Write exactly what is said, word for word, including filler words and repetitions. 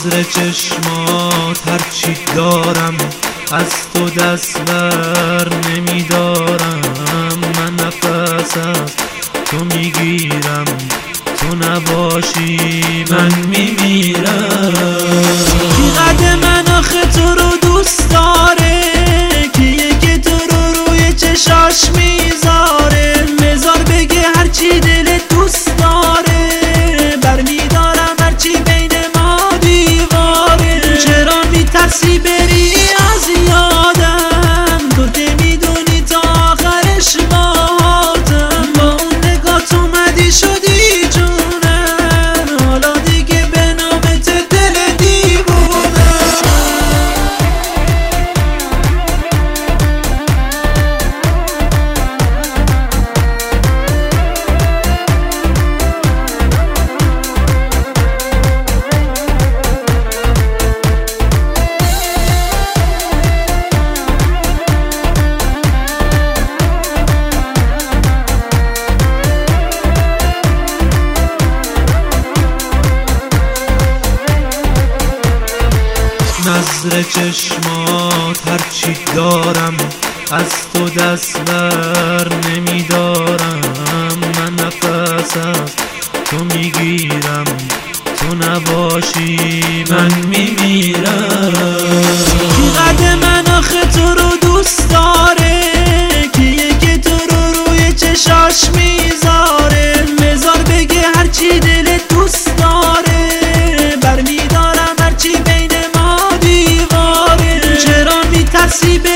نظر چشمات هرچی دارم از تو دست بر نمیدارم. من نفس از تو میگیرم، تو نباشی من میمیرم. کی قد من آخه تو رو دوست داره، کیه که تو رو روی چشاش میذاره. بذار بگه هرچی دلت دوست داره، برمیدارم هرچی بین ما دیواره. چرا میترسی بری از یادم، تو نمیدونی تا آخرش باهاتم. با اون نگات اومدی شدی جونم، حالا دیگه به نامت دل دیوونم. نظر چشمات هرچی دارم از تو دست بر نمیدارم. من نفس از تو میگیرم، تو نباشی من میمیرم. کی قد من آخه تو رو دوست داره، کیه که تو رو روی چشاش میذاره. بذار بگه هرچی دلت دوست داره، برمیدارم هرچی بین ما دیواره. چرا میترسی